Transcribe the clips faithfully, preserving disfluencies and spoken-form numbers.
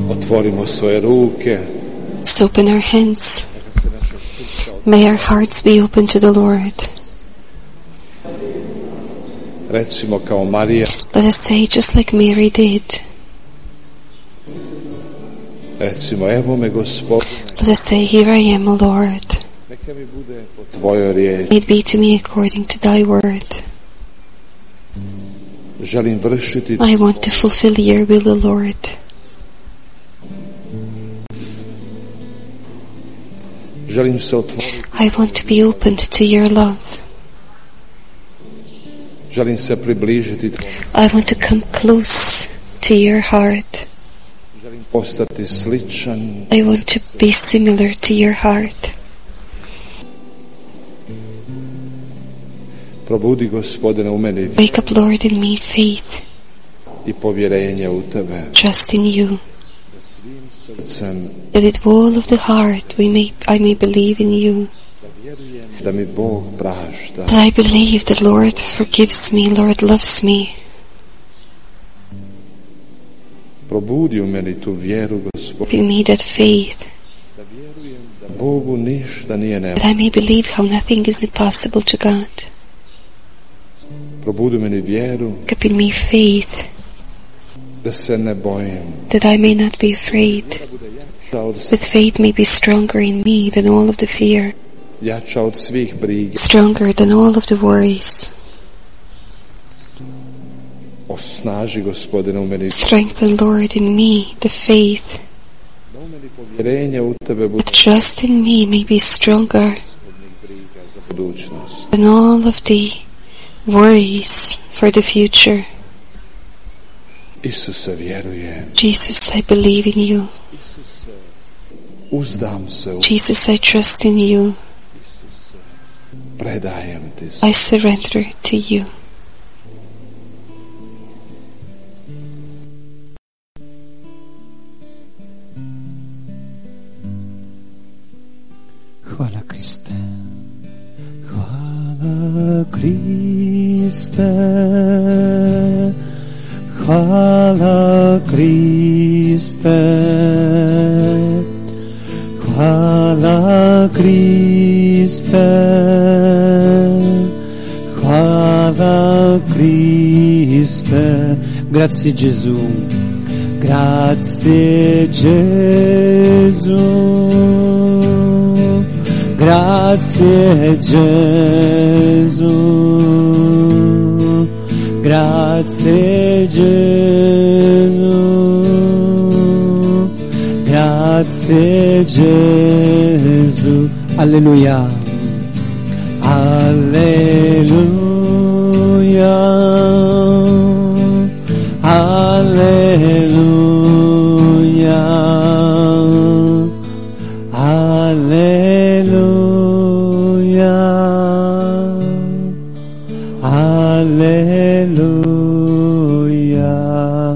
Otvorimo svoje ruke. Let's open our hands. May our hearts be open to the Lord. Recimo kao Marija. Let us say just like Mary did. Recimo, evo me Gospodine. Let us say, here I am, O Lord. Neka mi bude po tvojoj riječi. May it be to me according to thy word. Želim vršiti. I want to fulfill your will, O Lord. Želim se otvoriti. I want to be opened to your love. Želim se približiti tvojom. I want to come close to your heart. Želim postati sličan. I want to be similar to your heart. Probudi, Gospodine, u meni Wake up, Lord, in me faith, i povjerenje u tebe. trust in you, Da svim srcem, that with all of the heart we may, I may believe in you, da vjerujem da mi Bog prašta. that I believe that Lord forgives me, Lord loves me. Probudi u meni tu vjeru, Gospodine. In me that faith, Da vjerujem da Bogu ništa nije that nemoguće. I may believe how nothing is impossible to God. Probudi u meni vjeru Keep in me faith, da se ne bojim. that I may not be afraid, Da bude jača od, that faith may be stronger in me than all of the fear, jača od svih briga. stronger than all of the worries. Osnaži, Gospodine, u meni. Strengthen, Lord, in me the faith, Da u meni povjerenje u tebe bude that trust in me may be stronger gospodnih briga za budućnost. than all of the worries for the future. Isuse, vjerujem. Jesus, I believe in you. Isuse, uzdam se u Jesus, I trust in you. Isuse, predajem ti se. I surrender to you. Hvala Kriste. Hvala Kriste. Hvala Kriste. Hvala Kriste. Hvala Kriste. Grazie Gesù. Grazie Gesù. Grazie Gesù, grazie Gesù, grazie Gesù, alleluia, alleluia, alleluia, alleluia, alleluia.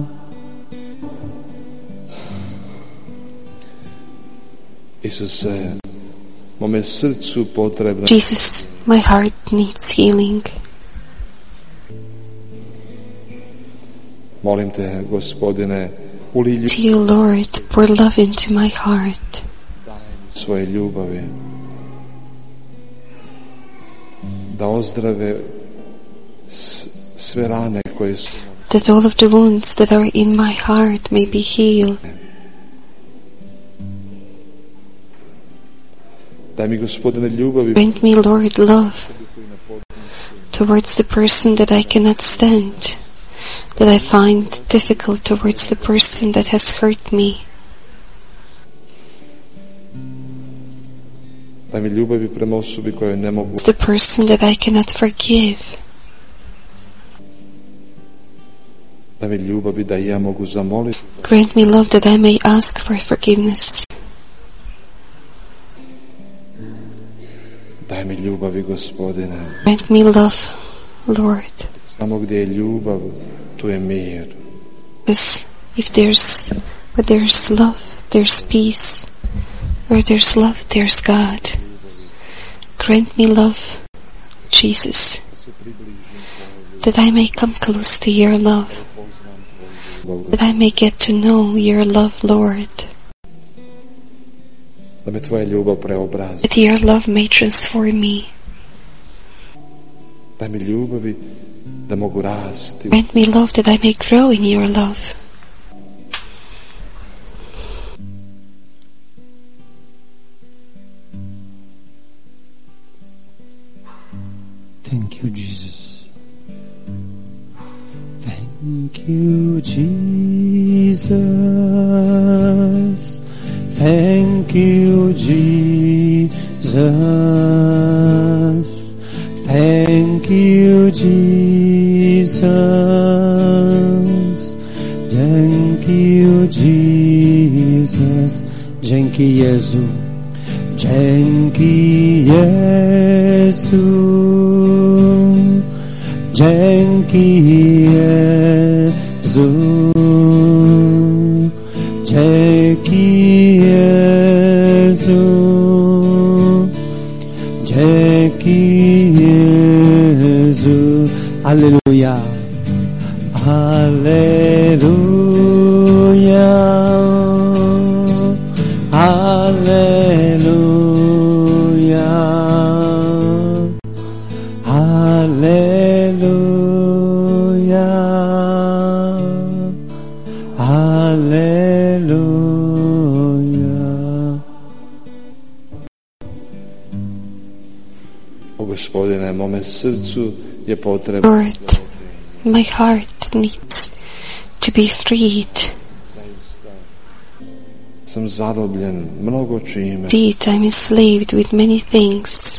Isuse, mome srcu potrebno. Jesus, my heart needs healing. Molim te, Gospodine, ulij ljubav To you, Lord, pour love into my heart. svoje ljubavi, da ozdrave s- sve rane koje su, That all of the wounds that are in my heart may be healed. daj mi, Gospodine, ljubavi Grant me, Lord, love towards the person that I cannot stand, that I find difficult towards the person that has hurt me. daj mi ljubavi prema osobi koje ne mogu, The person that I cannot forgive. daj mi ljubavi da i ja mogu zamoliti, Grant me love that I may ask for forgiveness. daj mi ljubavi, Gospodine, Grant me love, Lord, samo gdje je ljubav, tu je mir. because if there's, where there's love, there's peace. Where there's love, there's God. Grant me love, Jesus, that I may come close to your love, that I may get to know your love, Lord. Da me tvoja ljubav preobrazi. That your love may transform me. Daj mi ljubavi da mogu rasti. Grant me love that I may grow in your love. Thank you, Jesus. Thank you, Jesus. Thank you, Jesus. Thank you, Jesus. Thank you, Jesus. Dzięki Jezu. Dzięki Jezu. Dzięki Jezu. Dzięki Jezu. Dzięki Jezu. Alleluja. Alleluja. Alleluja. Alleluja. Alleluja. O Gospodine, mome srcu je potrebno. Lord, my heart needs to be freed. Sam zarobljen mnogo čime. Indeed, I'm enslaved with many things.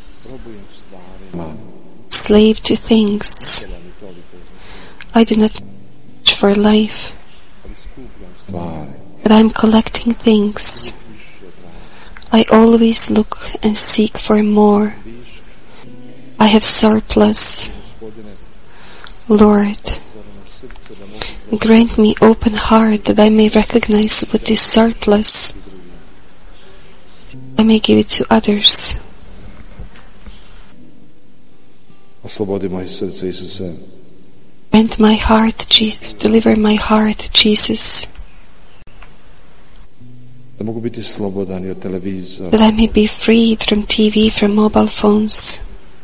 Slave to things. I do not search for life, but I'm collecting things. I always look and seek for more. I have surplus. Lord, grant me open heart that I may recognize what is surplus. I may give it to others. Oslobodi moje srce, Isuse. Grant my heart, Jesus. Deliver my heart, Jesus. Da mogu biti slobodan i od televizora. That I may be freed from T V, from mobile phones.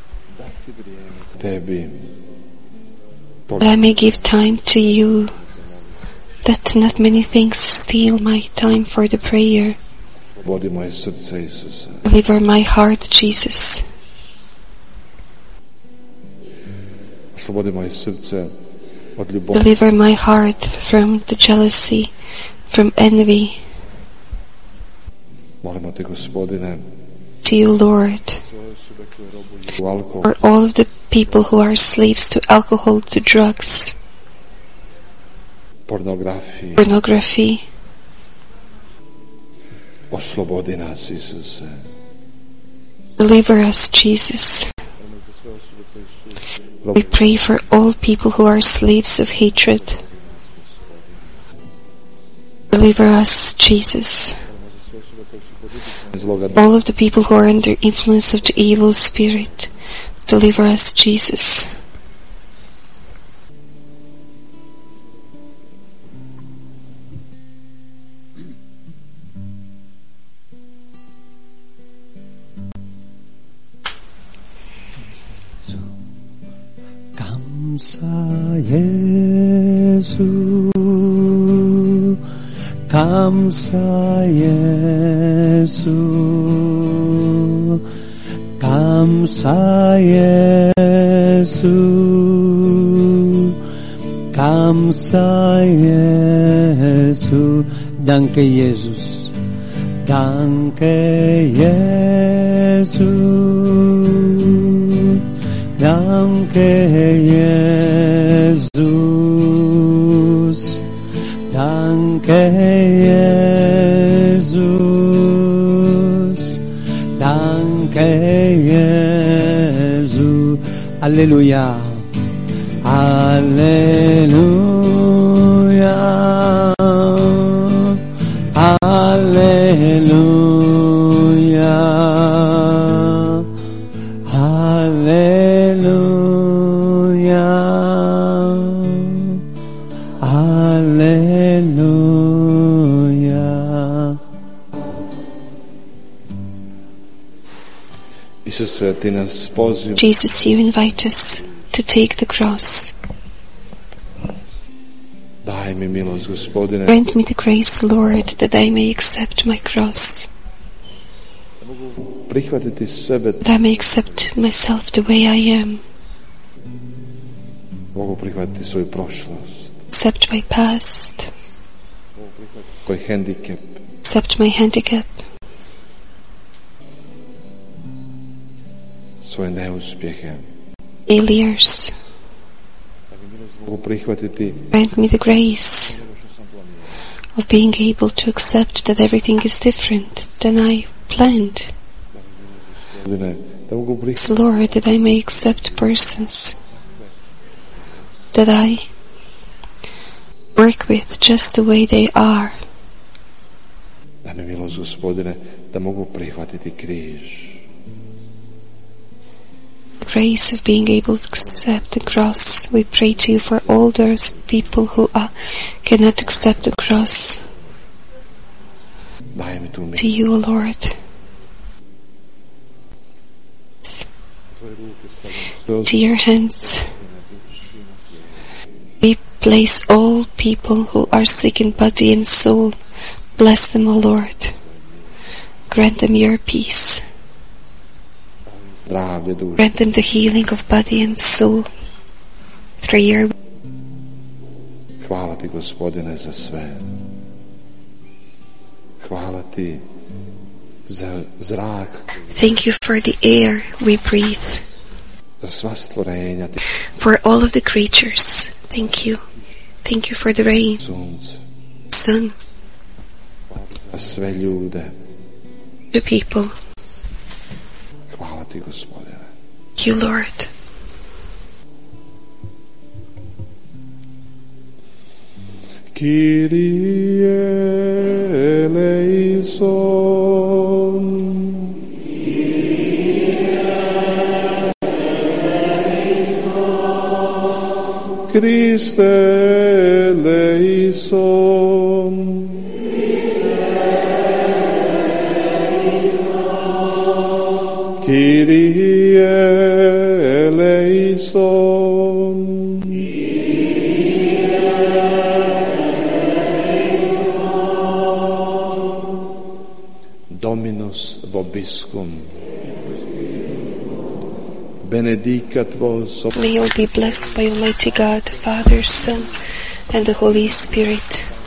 Tebi. That I may give time to you. That not many things steal my time for the prayer. Oslobodi moje srce, Isuse. Deliver my heart, Jesus. Oslobodi moje srce od ljubovi. Deliver my heart from the jealousy, from envy. Molimo te, Gospodine, To you, Lord, u alkohol, for all of the people who are slaves to alcohol, to drugs, pornografiji. pornography. Oslobodi nas, Isuse. Deliver us, Jesus. We pray for all people who are slaves of hatred. Deliver us, Jesus. Zloga All of the people who are under influence of the evil spirit. Deliver us, Jesus. 감사 예수 감사 예수 감사 예수 감사 예수 Danke Jesus Danke Jesus Danke Jesus Danke Jesus Danke Jesus Alleluia Alleluia Alleluia Alleluia Alleluia. Isuse, ti nas poziv Jesus, you invite us to take the cross. daj mi milost, Gospodine, Grant me the grace, Lord, that I may accept my cross, prihvatiti sebe, that I may accept myself the way I am, mogu prihvatiti svoju prošlost, accept my past, svoj hendikep, accept my handicap, svoje neuspjehe, failures. mogu prihvatiti Grant me the grace of being able to accept that everything is different than I planned. Gospodine, da mogu Yes, prihvatiti Lord, that I may accept persons that I work with just the way they are. da mi milost, Gospodine, da mogu prihvatiti križ, The grace of being able to accept the cross. We pray to you for all those people who are, cannot accept the cross. daj mi tu To milost, you, O Lord. To your hands we place all people who are sick in body and soul. Bless them, O Lord. Grant them your peace. zdravlje duše. Grant them the healing of body and soul through your. Hvala ti, Gospodine, za sve. Hvala ti za zrak, Thank you for the air we breathe, za sva stvorenja, ti for all of the creatures. Thank you. Thank you for the rain, sunce, sun, za sve ljude. the people. Hvala ti, Gospodine. Thank you, Lord. Kyrie eleison. Christe eleison. Kyrie eleison. Dominus vobiscum. Benedicat vos May you all be blessed by Almighty God, Father, Son, and the Holy Spirit.